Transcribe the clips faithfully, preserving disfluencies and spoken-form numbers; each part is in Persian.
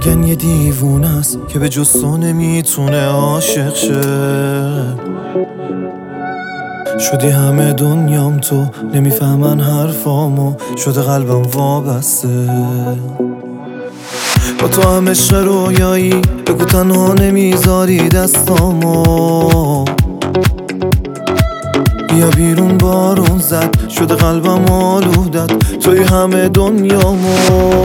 میگن یه دیوونه است که به جز تو نمیتونه عاشق شه. شدی همه دنیام تو، نمیفهمن حرفامو، شده قلبم وابسته. با تو هم عشق رویایی، بگو تنها نمیذاری دستامو. بیا بیرون بارون زد، شده قلبم آلودت، توی همه دنیامو.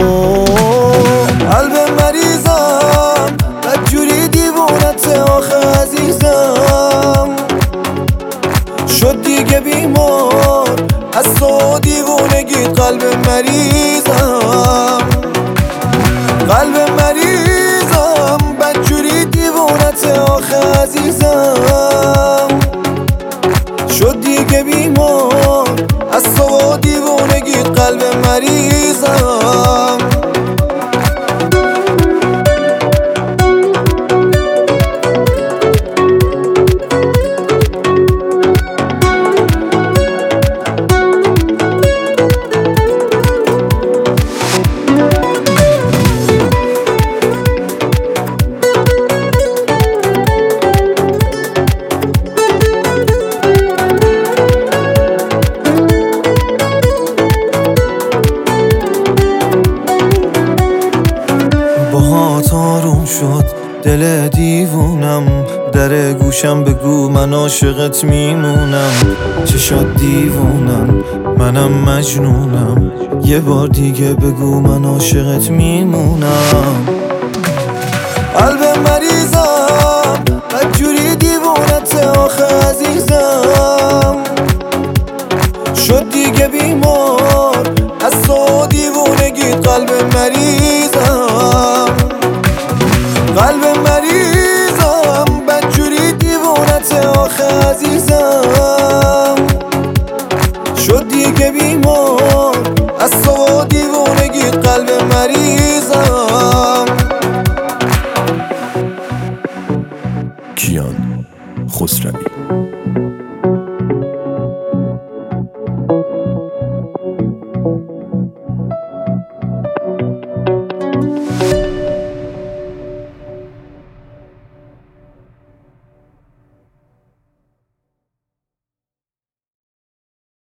قلب مریضم بدجوری دیوونت آخه عزیزم، شد دیگه بیمار از تو دیوونگیت. قلب مریضم قلب مریضم بدجوری دیوونت آخه عزیزم، شد دیگه بیمار از تو دیوونگیت. قلب مریضم آروم شد دل دیوونم، در گوشم بگو من عاشقت میمونم. چشات دیوونم منم مجنونم، یه بار دیگه بگو من عاشقت میمونم. قلب مریضم بدجوری دیوونت آخه عزیزم، شد دیگه بیمار از تو دیوونگیت. قلب مریضم